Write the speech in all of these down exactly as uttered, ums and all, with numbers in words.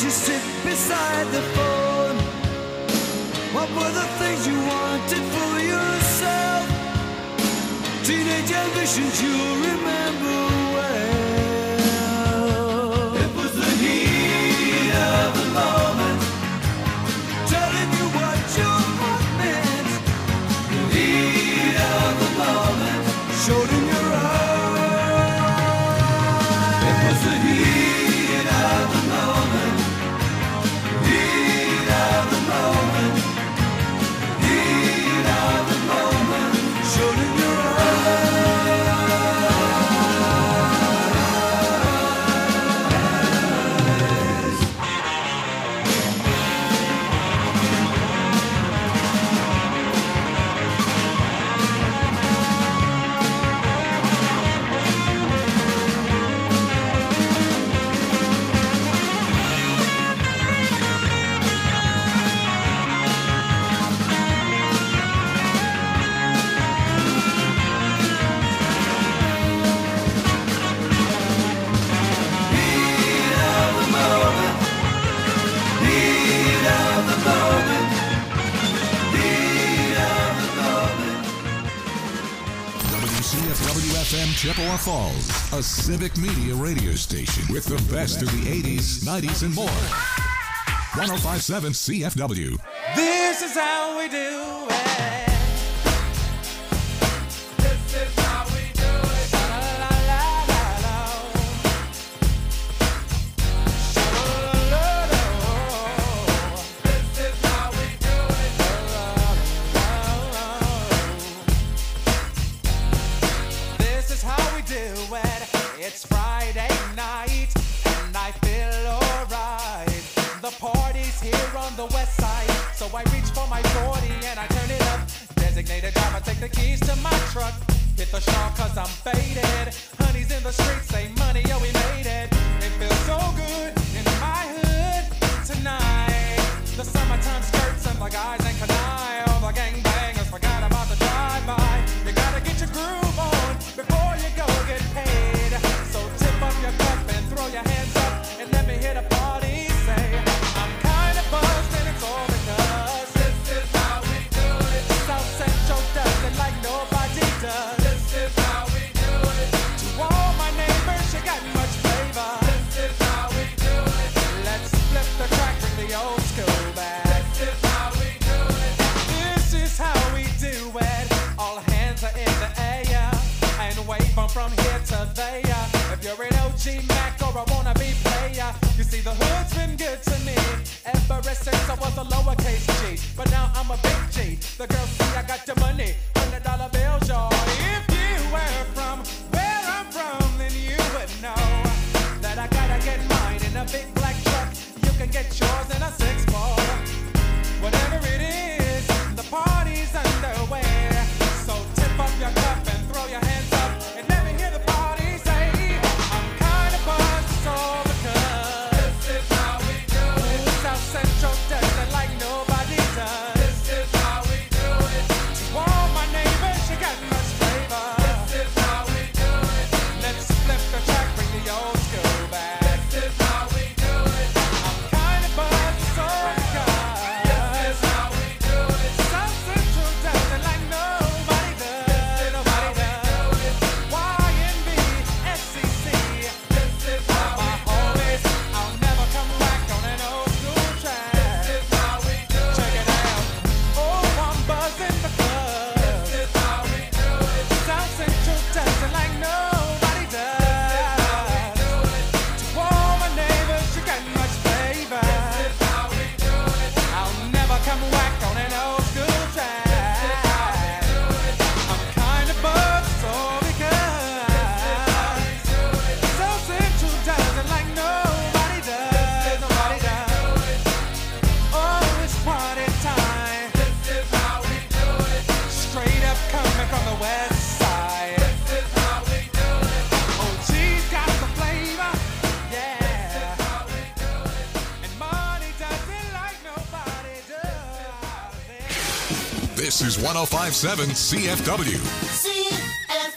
you sit beside the phone? What were the things you wanted for yourself? Teenage ambitions you'll remember well. It was the heat of the moment, telling you what your heart meant. The heat of the moment showed in your eyes. It was the heat of the moment, heat of the moment, heat of the moment showed in your eyes. Chippewa Falls, a civic media radio station with the best of the eighties, nineties, and more. one oh five point seven C F W. This is how we do it. This is how we do it. La la la la la. This is how we do it. This is how we do it. It's Friday night and I feel alright. The party's here on the west side, so I reach for my forty and I turn it up. Designated driver, take the keys to my truck. Hit the shop cause I'm faded. Honey's in the streets, say money, yo, we made it. It feels so good in my hood tonight. The summertime skirts and the guys ain't canine. All the gangbangers forgot about the drive-by. You gotta get your groove on before you go get paid. So tip up your cup and throw your hands up and let me hit a party. Say, I'm kinda buzzed and it's all because this is how we do it. South Central does it like nobody does. This is how we do it. To all my neighbors, you got much flavor. This is how we do it. Let's flip the track, bring the old school back. This is how we do it. This is how we do it. All hands are in the air and wave them from here to there. If you're an O G Mac or a wannabe player, you see the hood's been good to me ever since I was a lowercase G. But now I'm a big G. The girls see I got the money, hundred dollar bills, y'all. If you were from where I'm from, then you would know that I gotta get mine in a big black truck. You can get yours in a six four. Whatever it is, the party's underway. So tip up your cup and throw your hands up and let me hear the party say, I'm kinda buzzed, it's all because this is how we do it. South Central does it like nobody does. This is how we do it. To all my neighbors, you got much flavor. This is how we do it. Let's flip the track, bring the old school back. This is how we do it. I'm kinda buzzed, it's all because this is how we do it. South Central does it like nobody does. Nobody does. Y N B, S C C. This is how my homies. I'll never come back on an old school track. This is how we do it. Check it out. Oh, I'm buzzing the club. This is how we do it. South Central does it like nobody does. This is how we do it. To all my neighbors, you got much flavor. This is how we do it. I'll never come back on an old school track. This is how we do it. I'm kinda buzzed, it's all because South Central does it like nobody does. Nobody does. Oh, it's party time. This is how we do it. Straight up coming from the west side. This is how we do it. O G's got the flavor. Yeah. This is how we do it. And money does it like nobody does. This is one oh five point seven C F W. C F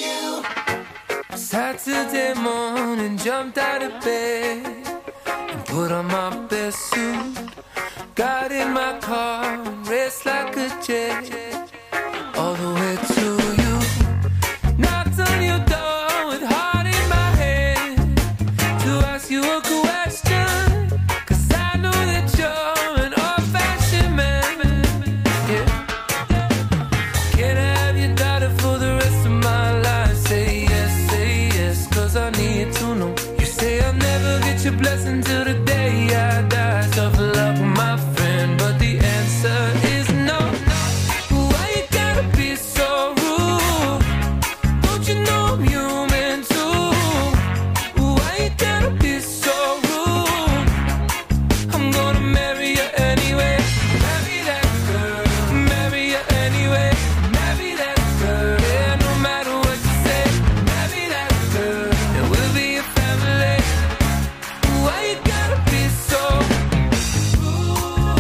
W. Saturday morning, jumped out of bed and Put on my best suit, got in my car, and raced like a jet all the way to you. Knocked on your door with heart in my hand to ask you a question, 'cause I know that you're an old-fashioned man. Yeah. Can I have your daughter for the rest of my life? Say yes, say yes, 'cause I need to know. You say I'll never get your blessing till the day I die. Tough luck, my friend, but the answer is no. Why you gotta be so rude? Don't you know I'm human too? Why you gotta be so rude? I'm gonna marry you anyway. Marry that girl. Marry you anyway. Marry that girl. Yeah, no matter what you say. Marry that girl. And we'll be a family. Why you gotta be so rude?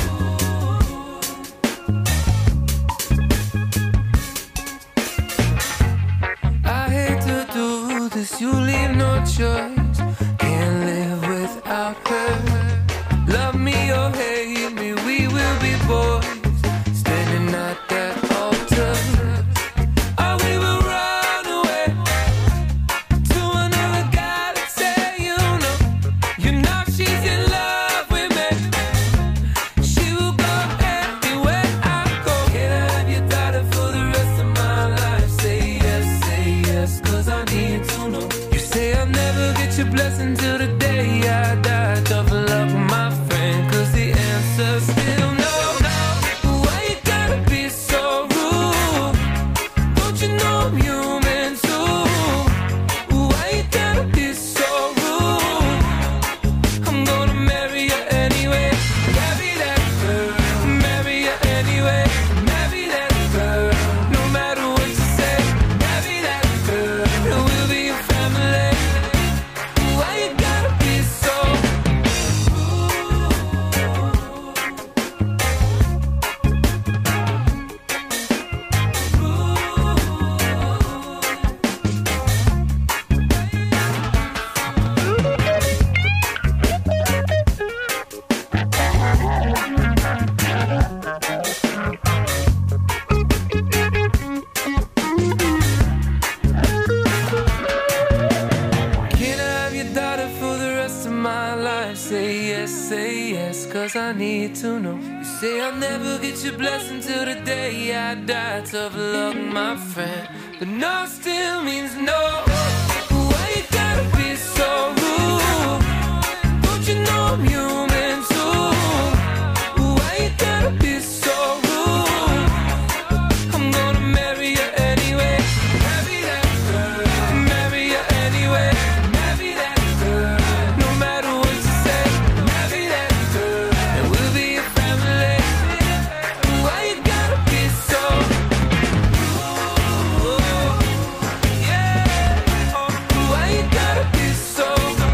I hate to do this, you leave no choice. Can't live without her. Love me or hate me, we will be boys, standing at that altar. Or we will run away to another galaxy, you know. You know she's in love with me. She will go anywhere I go. Can I have your daughter for the rest of my life? Say yes, say yes, 'cause I need to know. You say I'll never get your blessing till the day I die. Tough luck, my friend, 'cause the answer's still no. Why you gotta be so rude? Don't you know I'm human too? Why you gotta be so rude? I'm gonna marry you anyway. Marry that girl. Marry you anyway. Marry that girl. No matter what you say. Marry that girl. And we'll be a family. Why you gotta be so rude? Can I have your daughter for the rest of my life? Say yes, say yes, 'cause I need to know. You say I'll never get your blessing till the day I die. Tough luck, my friend, but no still means no. Why you gotta be so rude? Don't you know I'm human too? Why you gotta be so rude? I'm gonna marry you anyway. Marry that girl. Marry you anyway. Marry that girl. No matter what you say. Marry that girl. And we'll be a family. Why you gotta be so rude? Yeah. Why you gotta be so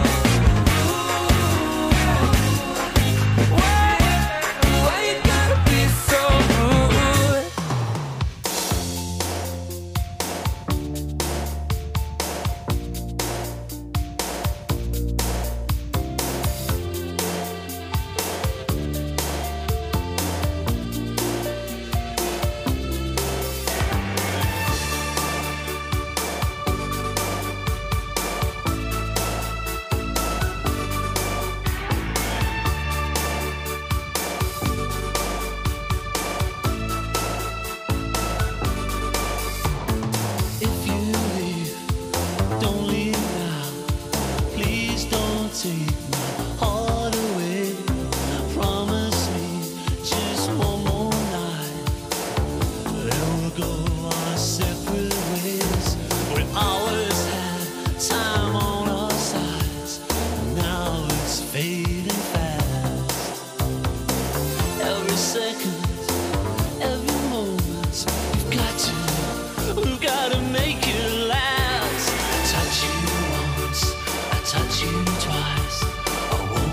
rude? Why? Why you gotta be so rude? If you leave, don't leave now. Please don't take my heart away. Promise me just one more night. Then we'll go our separate ways. We always had time on our sides. Now it's fading fast. Every second, every moment, we've got to, we've got to make it last. Touch you once, I touch you twice. I won't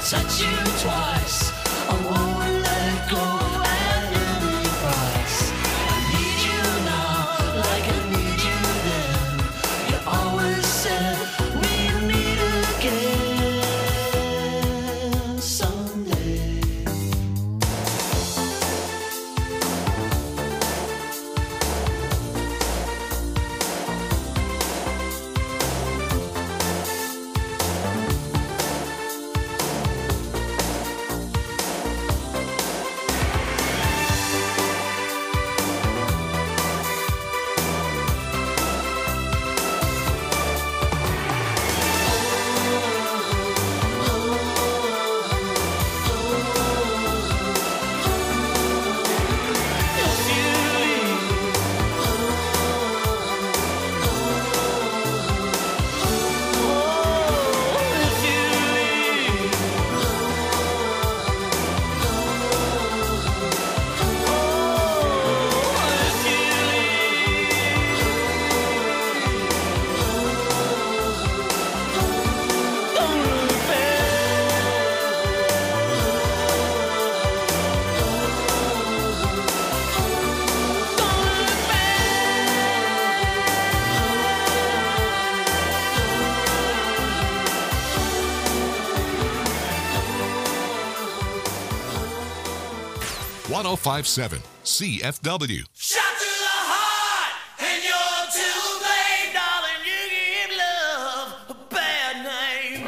touch you twice. I won't let go at any price. I need you now like I need you then. You always said we'd meet again someday. one oh five point seven C F W. Shot to the heart, and you're too late, darling. You give love a bad name.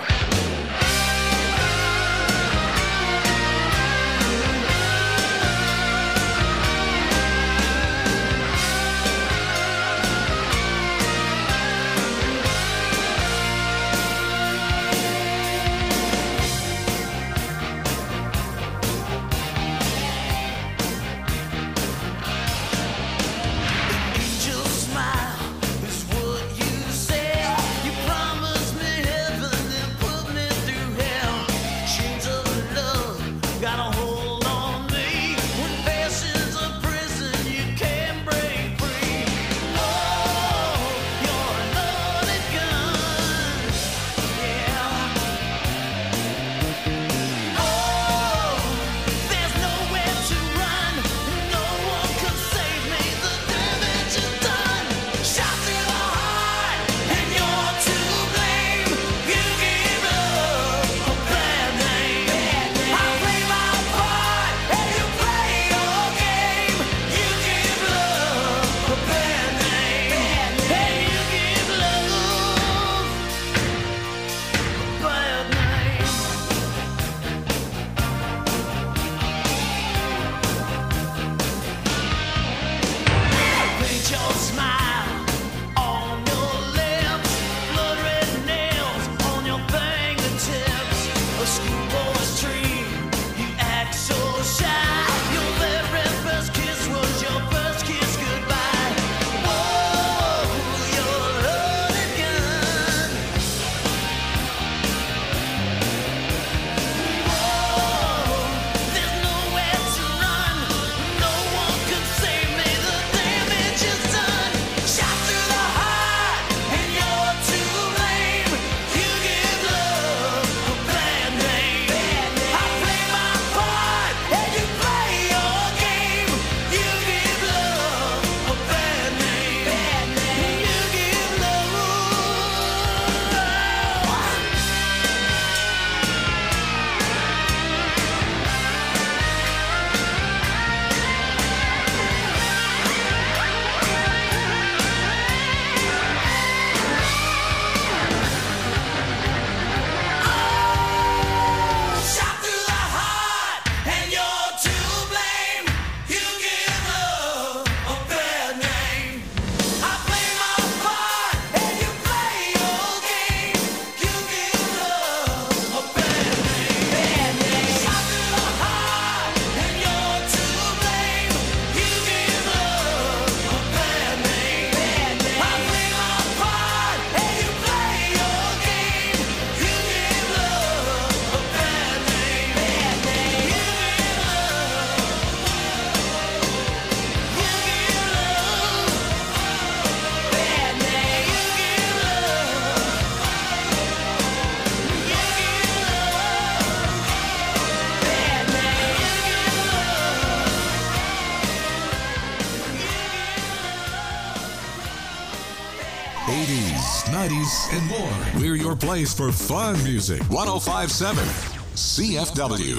eighties, nineties, and more. We're your place for fun music. one oh five point seven C F W.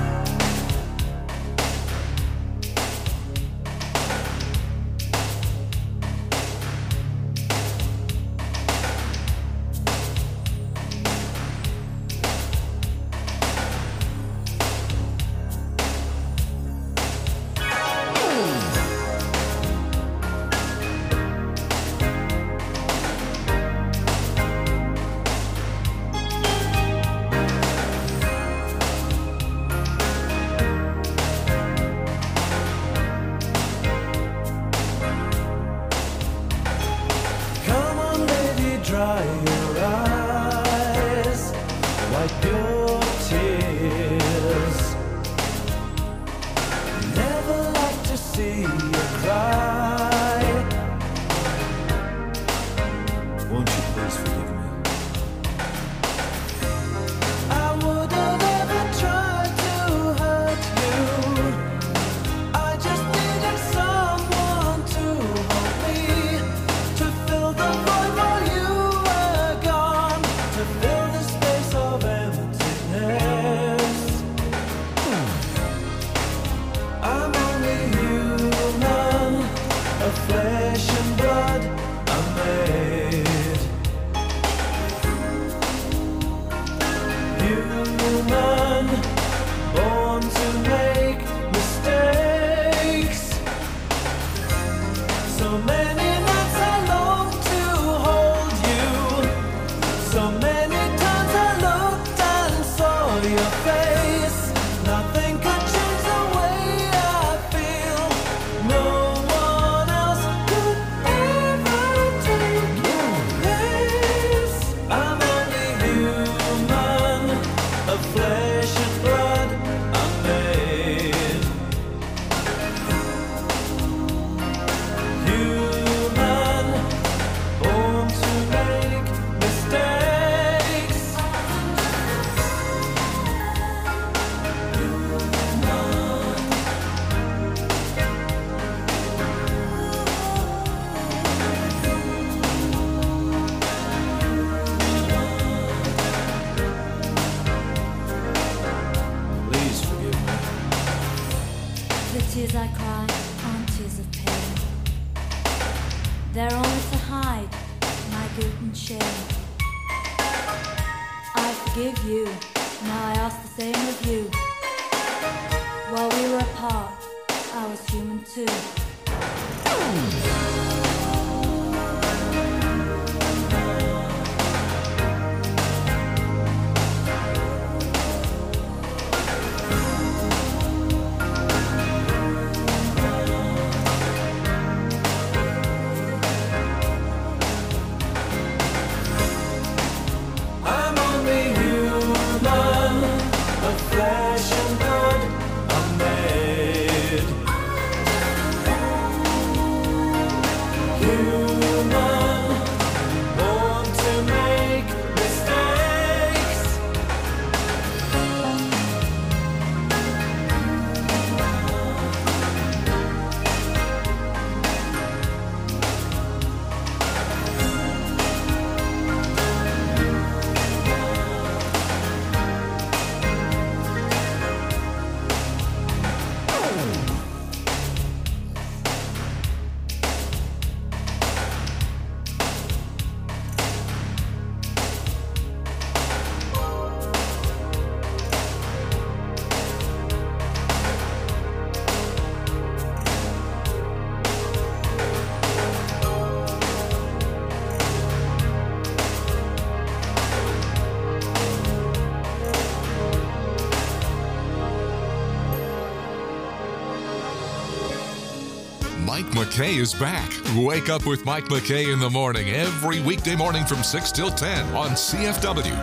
Mike McKay is back. Wake up with Mike McKay in the morning every weekday morning from six till ten on C F W.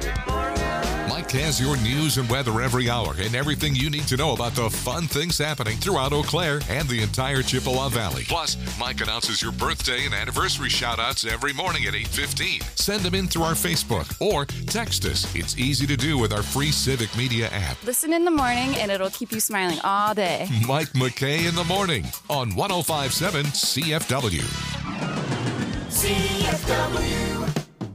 Mike has your news and weather every hour and everything you need to know about the fun things happening throughout Eau Claire and the entire Chippewa Valley. Plus, Mike announces your birthday and anniversary shout-outs every morning at eight fifteen. Send them in through our Facebook or text us. It's easy to do with our free Civic Media app. Listen in the morning and it'll keep you smiling all day. Mike McKay in the morning on one oh five point seven C F W. C F W.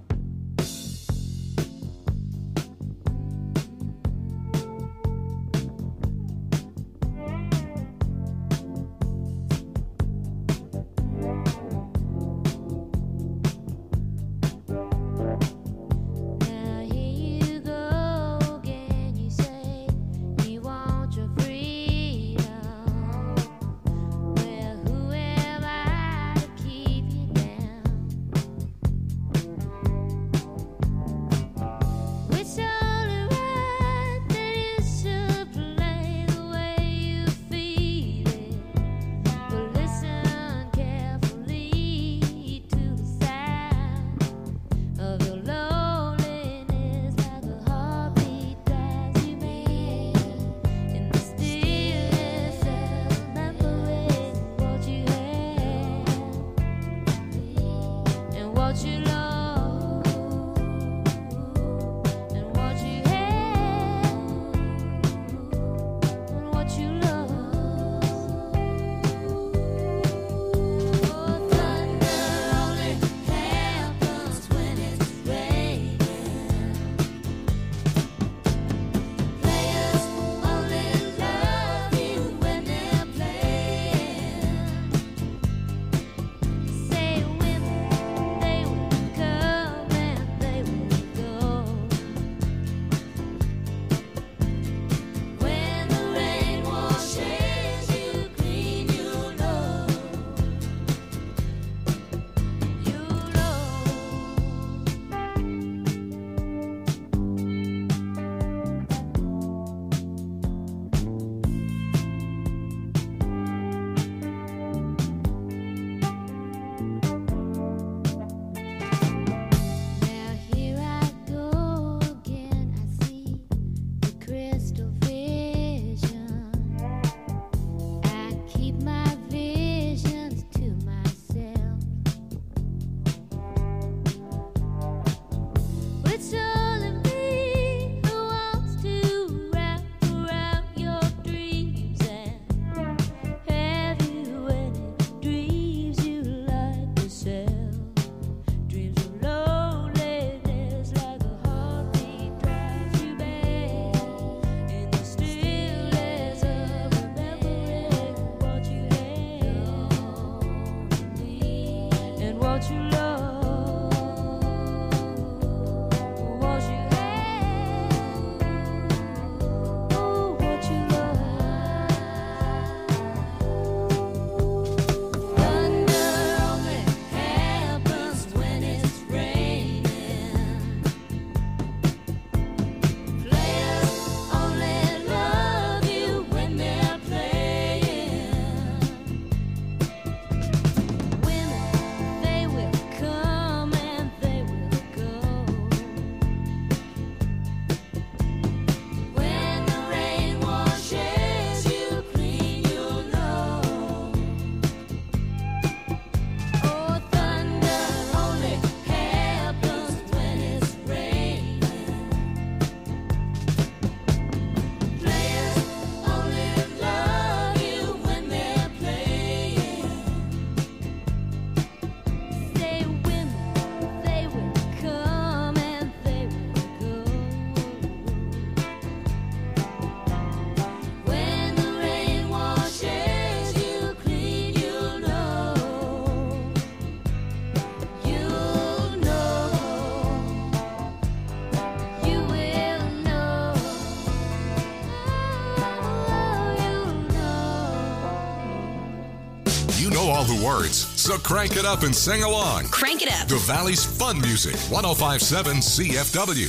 All the words, so crank it up and sing along. Crank it up. The Valley's fun music, one oh five point seven C F W.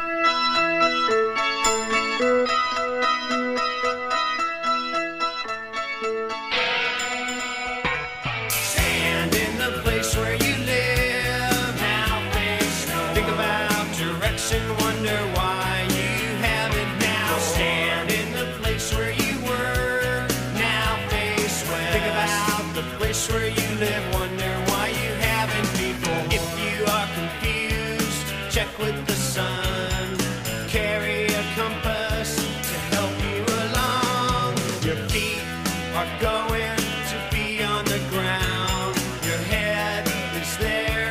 Stand in the place where you live, now face no. Think about direction, wonder why you haven't now. Stand in the place where you were, now face west. Think about the place where you live, wonder why you haven't people. If you are confused, check with the sun. Carry a compass to help you along. Your feet are going to be on the ground. Your head is there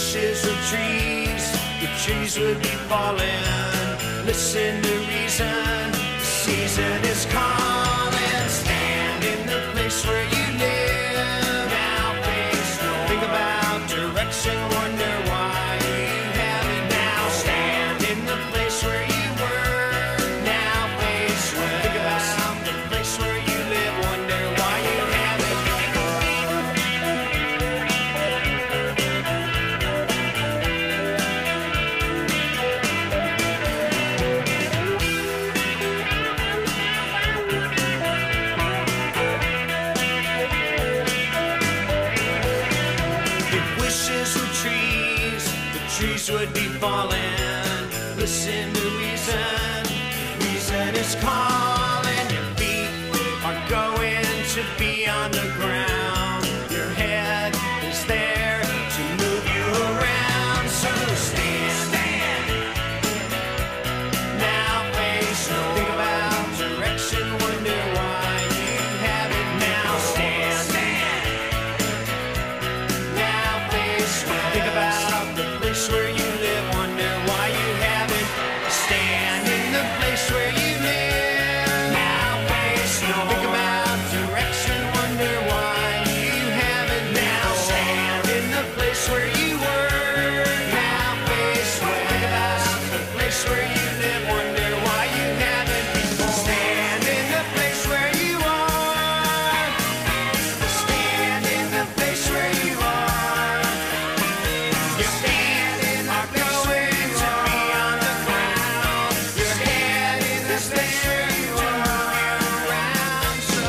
wishes were trees, the trees would be falling. Listen to reason, the season is calling. Stand in the place where you live. Now face no. Think about direction, wonder why you have it now. Stand in the place where you were. Now face well. Think about the place where you live, wonder why you have it. Trees would be falling. Listen to reason. Reason is calling. Your feet are going to be on the ground. Your head is there to move you around. So stand, stand. Now face no. Think about direction. Wonder why you have it now. Stand, stand. Now face well. Think about where you live, wonder why you haven't. Stand in the place where you live. Now face no. Think about direction, wonder why you haven't. Now stand in the place where you were. Now face well. Think about the place where you live, wonder why you haven't before. Stand in the place where you are. Stand in the place where you are. You stand are going to be on the ground. Your head in the place where you are around. So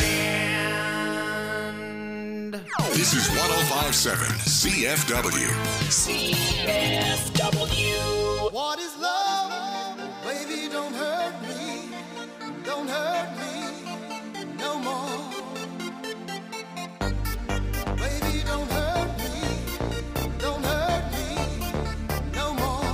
stand. This is one oh five point seven C F W. C F W. What is love? Baby, don't hurt me. Don't hurt me no more. Baby, don't hurt me. Don't hurt me no more.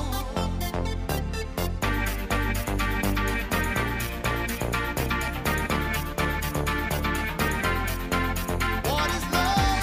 What is love?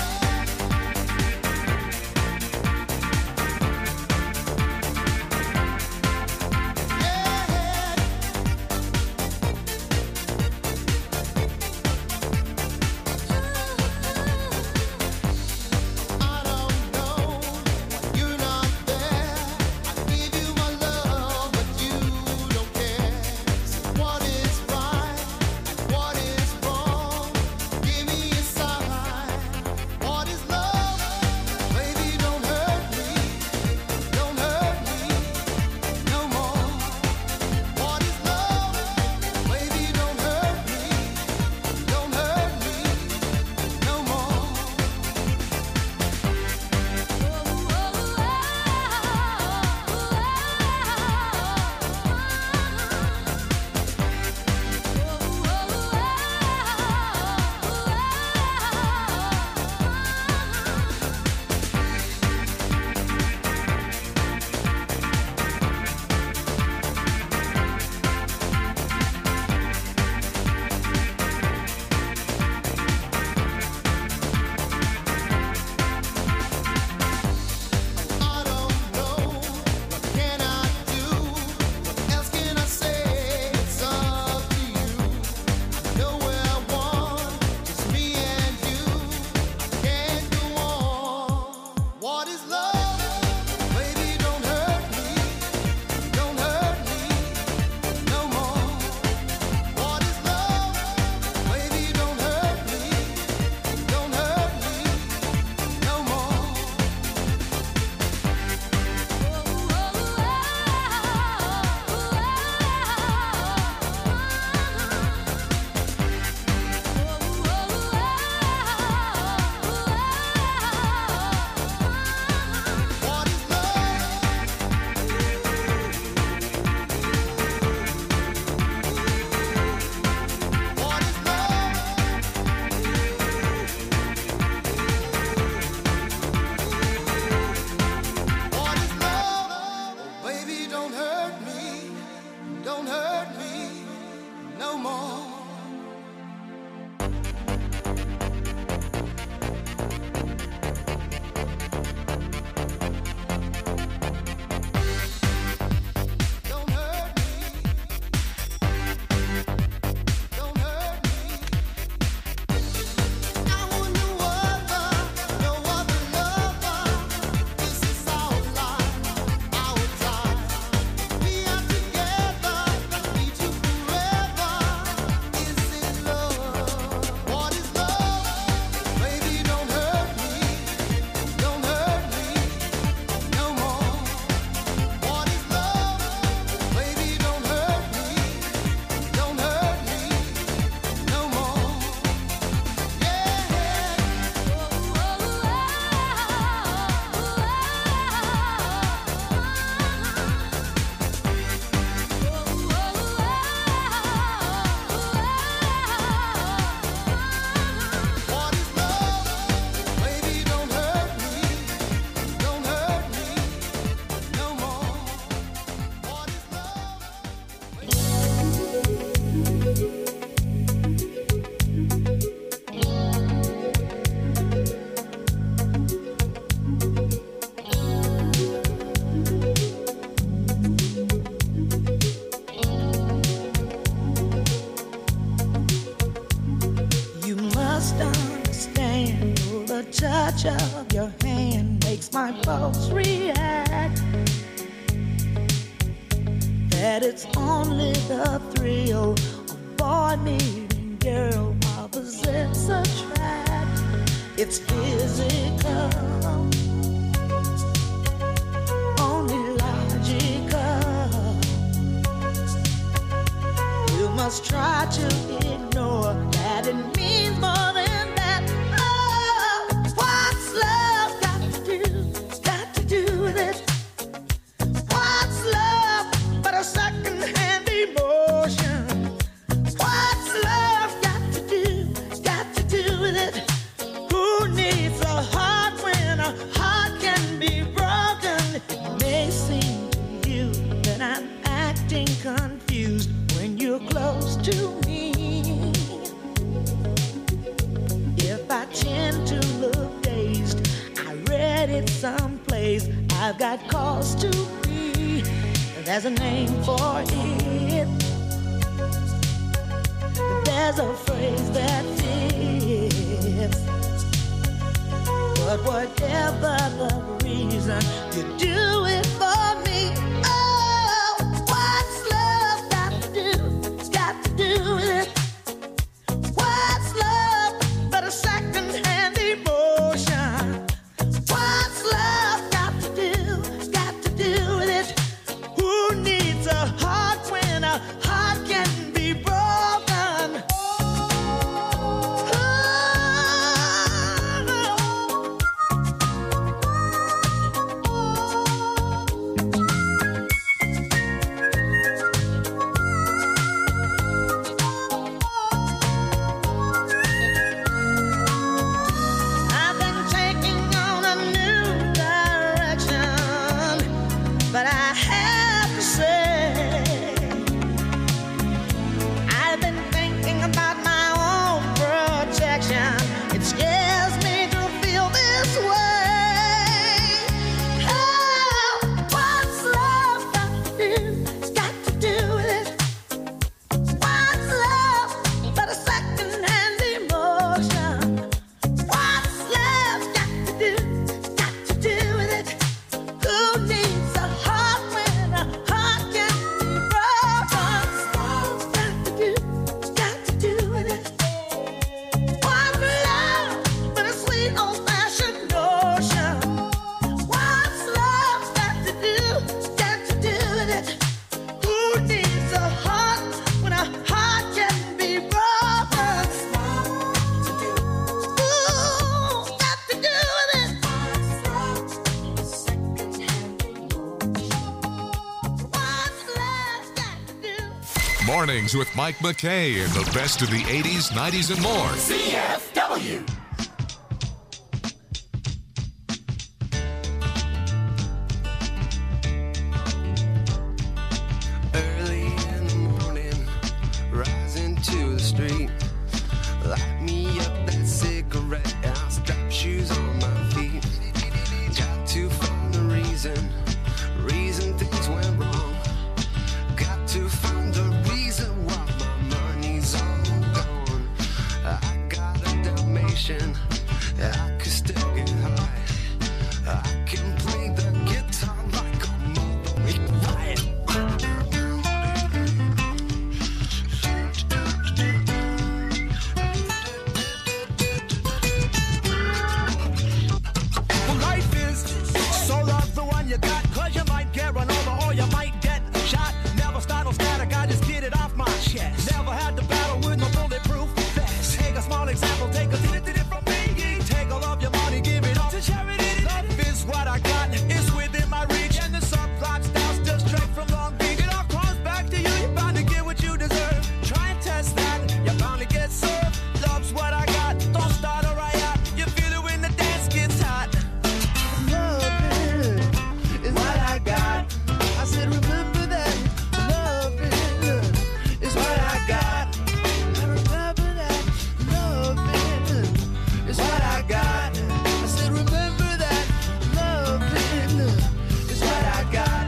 makes my folks react. That it's only the thrill of boy meeting girl, opposites attract. It's physical, only logical. You must try to ignore that it means more than that. Oh, what's love got to do, got to do with it? What's love but a second-hand emotion? What's love got to do, got to do with it? Who needs a heart when a heart can be broken? It may seem to you that I'm acting confused when you're close to me. If I tend to look dazed, I read it someplace. I've got cause to be. There's a name for it. There's a phrase that fits. But whatever the reason, you do it for me. Oh, what's love got to do, got to do with it? What's love but a second-hand emotion? What's love got to do, got to do with it? Who needs a heart when a heart can be broken? I've been taking on a new direction, but I have to say, I've been thinking about my own protection. It scares me to feel this way. Oh, what's love got to do, got to do with it? What's love but a second-hand emotion? What's love got to do, got to do with it? Who needs a heart when a heart can be broken? What's got to do, got to do with it? What's love but a sweet old-fashioned notion? What's love got to do, got to do with it? Who needs a heart when a heart can be broken? Ooh, got to do with it. What's love got to do? Mornings with Mike McKay and the best of the eighties, nineties, and more. C F W. Early in the morning, rising to the street. Light me up that cigarette, and I'll strap shoes on my feet. Got to find the reason, reason things went wrong. Got to find the reason why my money's all gone. I got a Dalmatian, I could still get high. I can play the guitar like a mother. Right. Well, life is so love the one you got, cause you might get run over or you might get shot. Never start no static, I just get it off my chest. Never had to battle with no bulletproof vest. Take a small example, take a did it, did it from me. Take all of your money, give it up to charity. Love is what I got, it's within my reach. And the subplot styles just straight from Long Beach. It all comes back to you, you're bound to get what you deserve. Try and test that, you're bound to get served. Love's what I got, don't start a riot. You feel it when the dance gets hot. Loving is what I got. I said, remember that. Loving is what I got. I remember that. Loving is what I got. I said, remember that. Loving is what I got.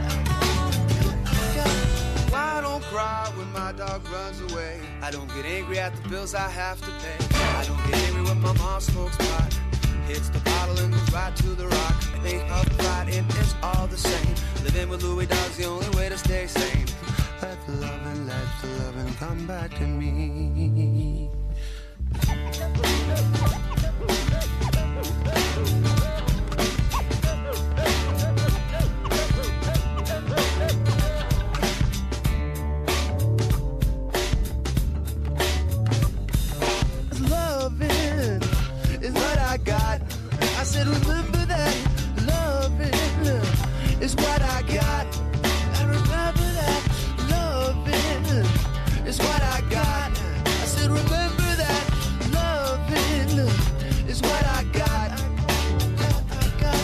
Why don't cry when my dog runs away? I don't get angry at the bills I have to pay. I don't get angry when my mom smokes pot. Hits the bottle and goes right to the rock. Make my but it is all the same. Living with Louis Dog's the only way to stay sane. Let the loving, let the loving come back to me. Loving is what I got. I said remember that. Loving is what I got. I remember that. Loving is what I got. I said remember that. Loving is what I got. I got.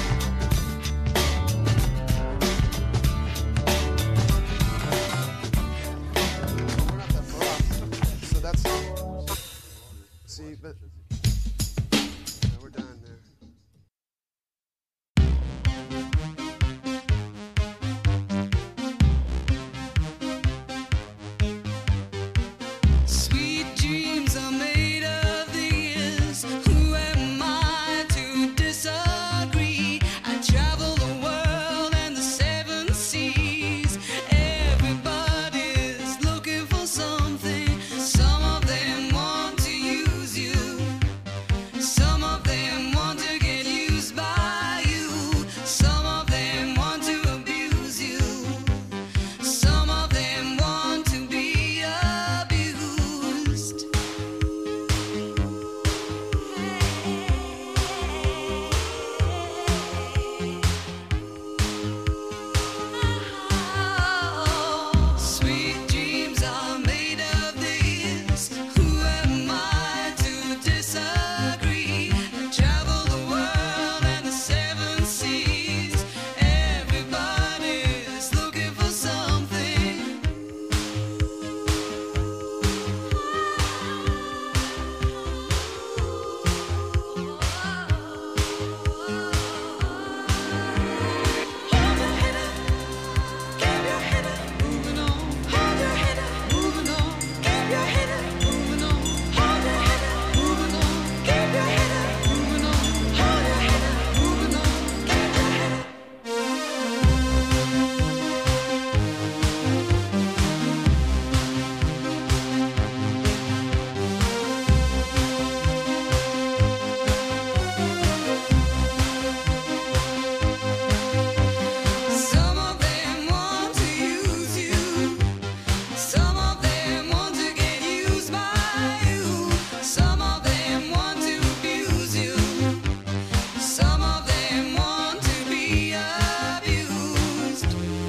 We're not that far off. So that's see, but yeah, we're done there. Sweet dreams are made of these. Who am I to disagree? I travel the world and the seven seas. Everybody's looking for something. Some of them want to use you. Some of them want to get used by you. Some of them want to abuse you. Some of them want to be abused. Sweet dreams are made of these. Who am I to disagree? I travel the world and the seven seas. Everybody's looking for something. Hold your head up, keep your head up, moving on. Hold your head up, moving on. Keep your head up, moving on. Hold your head up, moving on. Keep your head up, moving on. Hold your head up, moving on. Keep your head up. Some of them want to use you. Some of them want to get used by you. Some of them want to abuse you. Some of them want to be abused.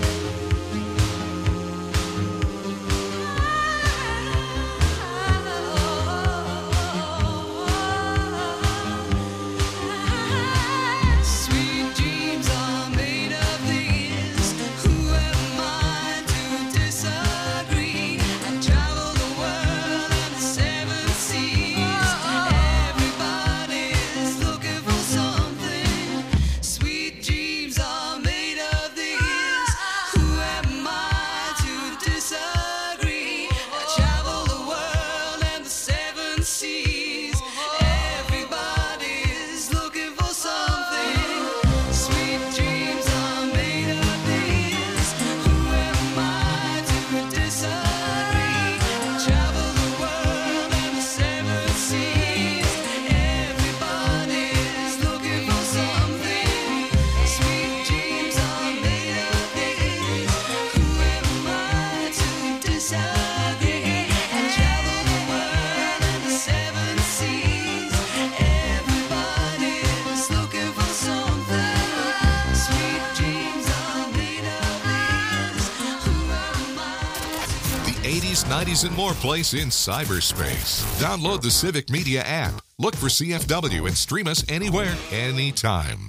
Sweet dreams are made of these. Who am I to disagree? I travel the world and the seven seas. Everybody's looking for something. Sweet dreams are made of these. Who am I to disagree? I travel the world and the seven seas. Everybody's looking for something. Sweet dreams are made of these. Who am I to disagree? I travel the world and the seven seas. Everybody's looking for something. Sweet dreams are made of these. Who am I to disagree? I travel the world and the seven seas. Everybody's looking for something. Sweet dreams are made of these. Who am I? The eighties, nineties, and more place in cyberspace. Download the Civic Media app. Look for C F W and stream us anywhere, anytime.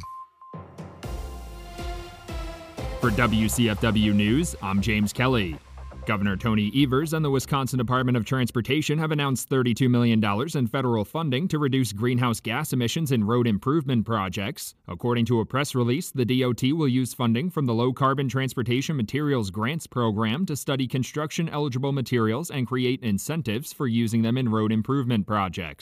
For W C F W News, I'm James Kelly. Governor Tony Evers and the Wisconsin Department of Transportation have announced thirty-two million dollars in federal funding to reduce greenhouse gas emissions in road improvement projects. According to a press release, the D O T will use funding from the Low Carbon Transportation Materials Grants Program to study construction-eligible materials and create incentives for using them in road improvement projects.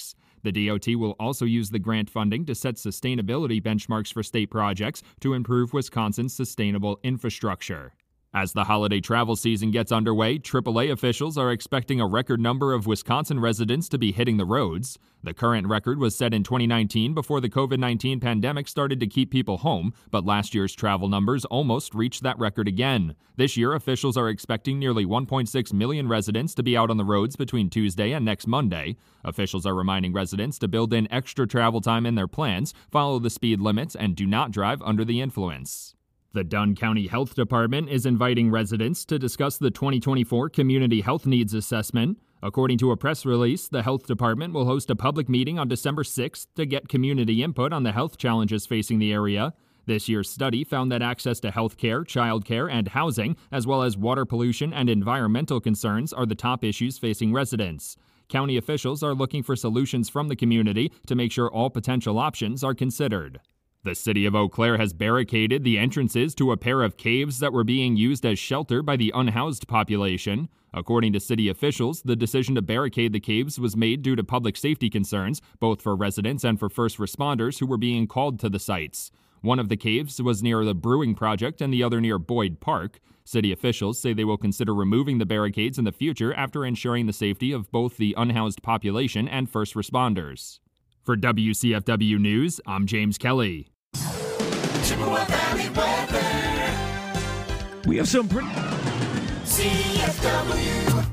The D O T will also use the grant funding to set sustainability benchmarks for state projects to improve Wisconsin's sustainable infrastructure. As the holiday travel season gets underway, triple A officials are expecting a record number of Wisconsin residents to be hitting the roads. The current record was set in twenty nineteen before the COVID nineteen pandemic started to keep people home, but last year's travel numbers almost reached that record again. This year, officials are expecting nearly one point six million residents to be out on the roads between Tuesday and next Monday. Officials are reminding residents to build in extra travel time in their plans, follow the speed limits, and do not drive under the influence. The Dunn County Health Department is inviting residents to discuss the twenty twenty-four Community Health Needs Assessment. According to a press release, the Health Department will host a public meeting on December sixth to get community input on the health challenges facing the area. This year's study found that access to health care, child care, and housing, as well as water pollution and environmental concerns, are the top issues facing residents. County officials are looking for solutions from the community to make sure all potential options are considered. The city of Eau Claire has barricaded the entrances to a pair of caves that were being used as shelter by the unhoused population. According to city officials, the decision to barricade the caves was made due to public safety concerns, both for residents and for first responders who were being called to the sites. One of the caves was near the Brewing Project and the other near Boyd Park. City officials say they will consider removing the barricades in the future after ensuring the safety of both the unhoused population and first responders. For W C F W News, I'm James Kelly. Chippewa Valley weather. We have some pretty... C F W.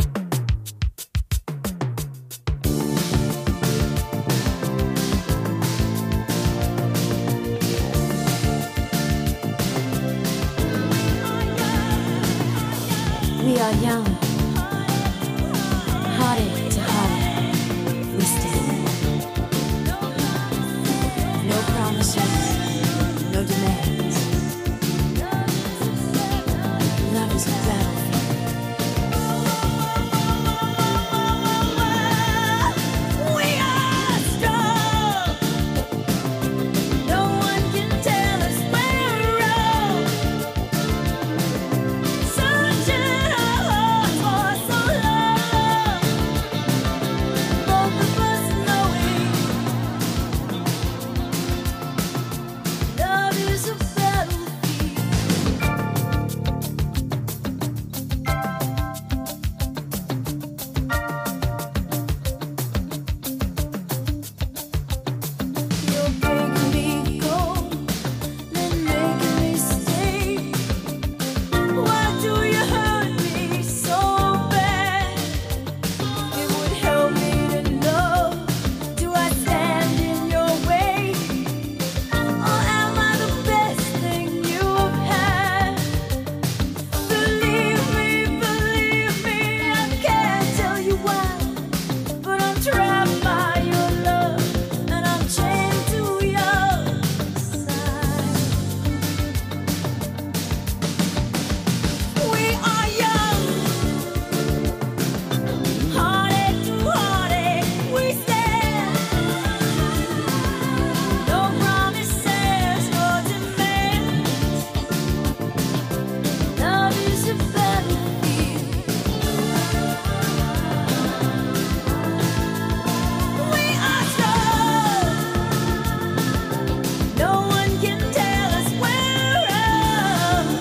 We are young, heartache to heartache, we stand. No promises, no demands. Love is a battlefield. We are strong. No one can tell us we're wrong. Searching our hearts for so long. Both of us knowing love is a battlefield. You're breaking me cold, then making me stay. Why do you hurt me so bad? It would help me to know. Do I stand in your way, or am I the best thing you've had? Believe me, believe me, I can't tell you why, but I'm trapped by your love, and I'm chained to your side. We are young, heartache to heartache, we stand. No promises, no demands. Love is a battlefield. We are strong. No one can tell us we're wrong.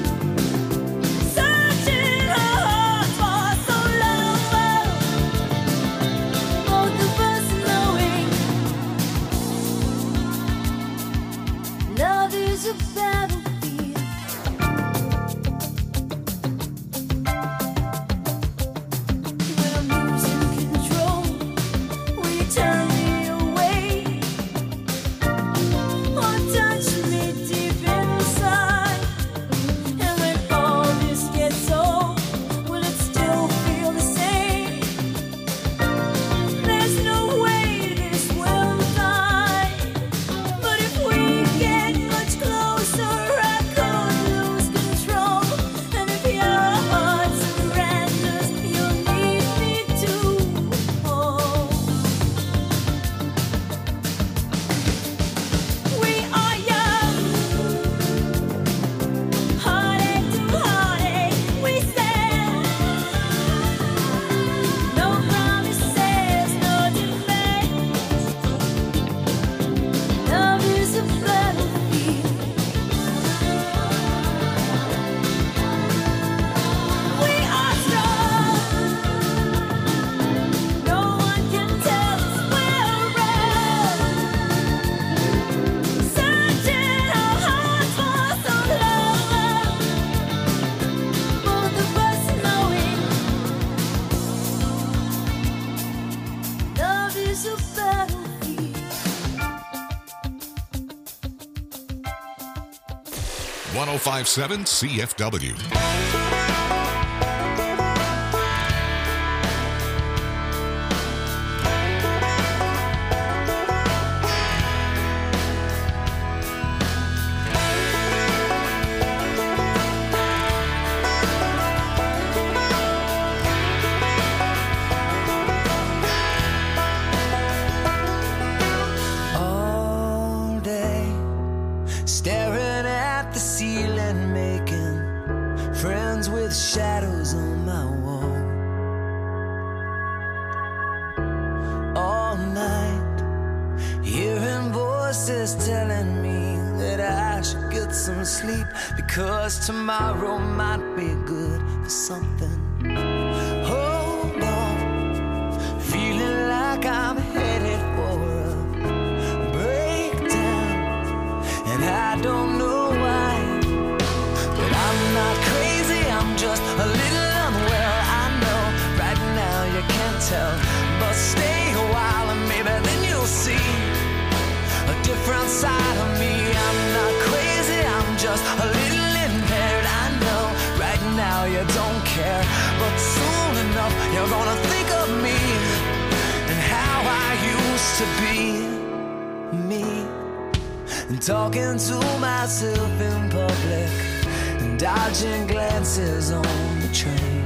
Searching our hearts for so long. Both of us knowing love is a battlefield. When I'm losing control, will you turn me away, or touch me deep inside? And when all this gets old, will it still feel the same? There's no way this will die, but if we get much closer, one oh five point seven C F W. All day, staring at the ceiling, making friends with shadows on my wall. All night, hearing voices telling me that I should get some sleep, because tomorrow might be good for something. Hold on, feeling like I'm headed for a breakdown, and I don't know why, but I'm not crazy, I'm just a little unwell. I know right now you can't tell, but stay a while and maybe then you'll see a different side of me. I'm not crazy, I'm just a little impaired. I know right now you don't care, but soon enough you're gonna think of me and how I used to be me, and talking to myself in public and dodging glances on the train.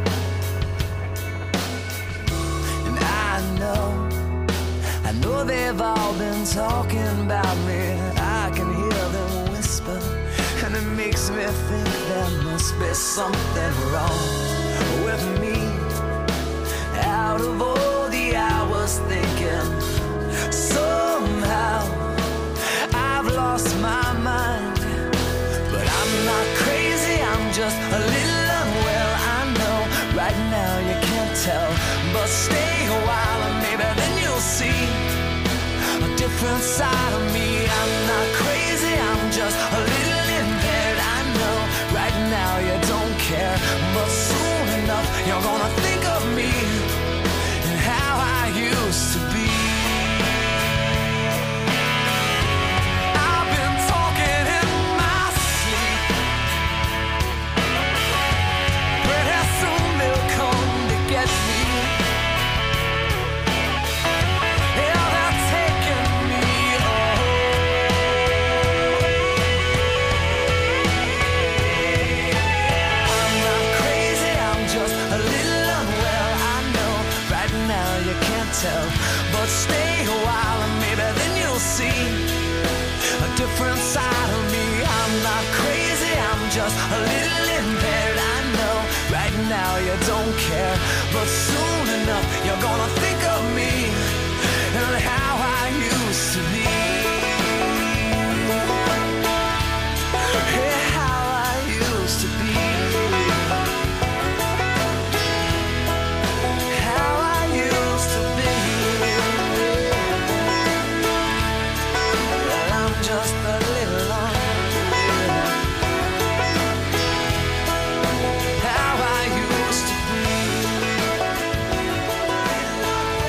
And I know, I know they've all been talking about me. I can hear them whisper, and it makes me think there must be something wrong with me. Out of all the hours thinking, somehow I've lost my mind. But I'm not crazy, I'm just a little unwell. I know right now you can't tell, but stay a while and maybe then you'll see a different side of me. I'm not crazy, I'm just a little impaired. I know right now you don't care, but soon enough you're gonna think of me and how I used to be. I've been talking in my sleep. Pretty soon they'll come to get me. Yeah, they're taking me away. I'm not crazy, I'm just a little unwell. I know right now you can't tell, but stay a while and maybe then you'll see a different side of me. I'm not crazy, I'm just a little impaired. I know right now you don't care, but soon enough you're gonna think of me and how I used to be. Yeah, how I used to be. How I used to be. Well, I'm just a little unreal. How I used to be.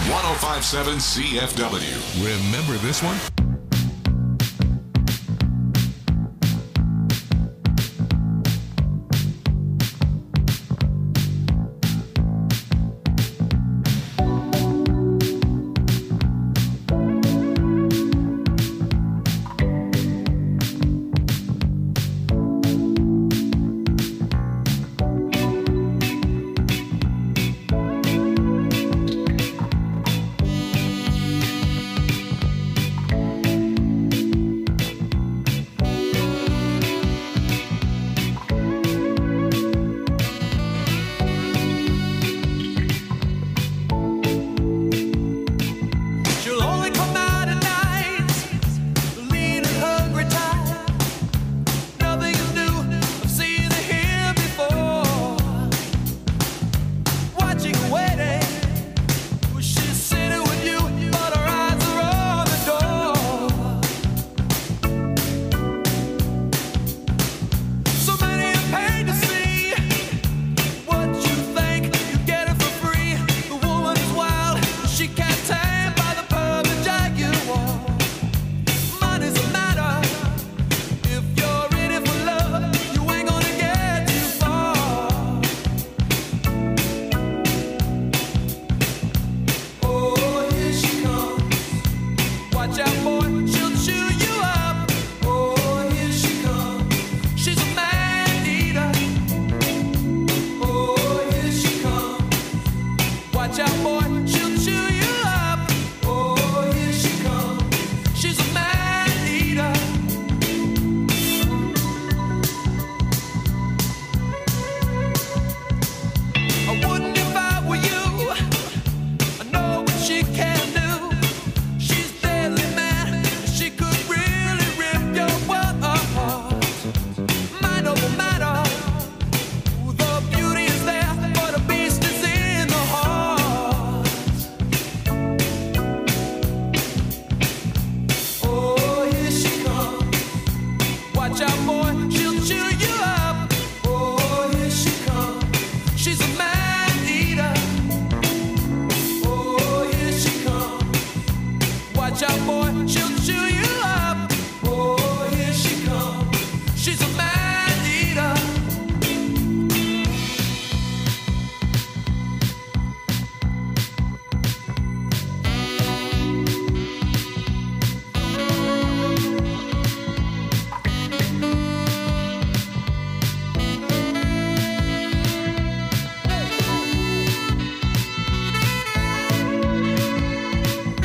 one oh five point seven C F W. Remember this one? She'll only come out at night, lean and hungry tired. Nothing is new, I've seen her here before. Watching, waiting, she's sitting with you, but her eyes are on the door. So many are paid to see what you think, you get it for free. The woman is wild, she can't tame by the perfect jaguar. Money's a matter, if you're in it for love, you ain't gonna get too far. Oh, here she comes. Watch out, boy, she'll chew you up. Oh, here she comes. She's a man eater. Oh, here she comes. Watch out, boy,